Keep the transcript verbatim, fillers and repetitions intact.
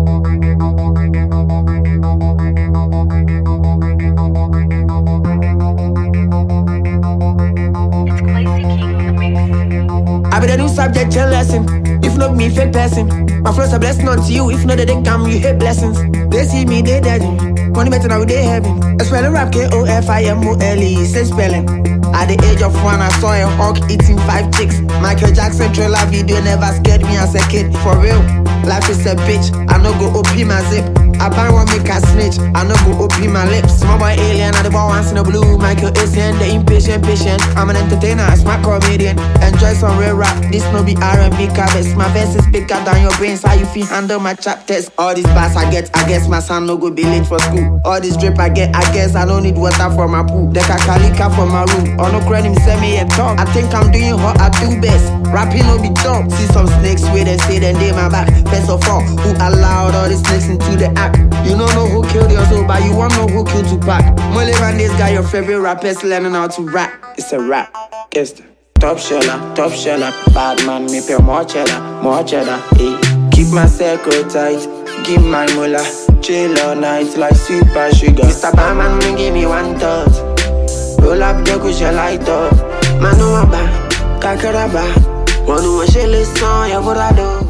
I be the new subject, your lesson. If not me, fake person. My flow's a blessing unto you. If not, they come, you hate blessings. They see me, they dead. Money better now, they heaven. I spell a rap K O F I M O L E. Same spelling. At the age of one, I saw a hawk eating five chicks. Michael Jackson trailer video never scared me as a kid. For real, life is a bitch. I no go O P my zip. I buy one make a snitch. I no go O P my lips. Small boy alien, I the boy once in the blue. Michael Essien, the impatient patient. I'm an entertainer, a smart comedian. Enjoy some real rap. This no be R and B covers. My verse is bigger than your brains. How you feel handle my chapters? All these bars I get, I guess my son no go be late for school. All this drip I get, I guess I don't need water for my pool. The kakalika for my room. Or no credit, send me a talk. I think I'm doing what I do best. Rapping no be dumb. See some snakes wait and say then they my back. First of all, who allowed all these snakes into the act? You don't know who killed your soul, but you won't know who killed Tupac. Molly Van this guy, your favorite rappers learning how to rap. It's a rap. Guess the top sheller, top sheller. Bad man, me pay more cheddar, more cheddar. Hey, keep my circle tight, give my mullah. Chill all night like super sugar. Mister Barman, me give me one thought. Roll up the cushion light up. Manu aba, kakaraba. Wanu wa shele son ya vorado.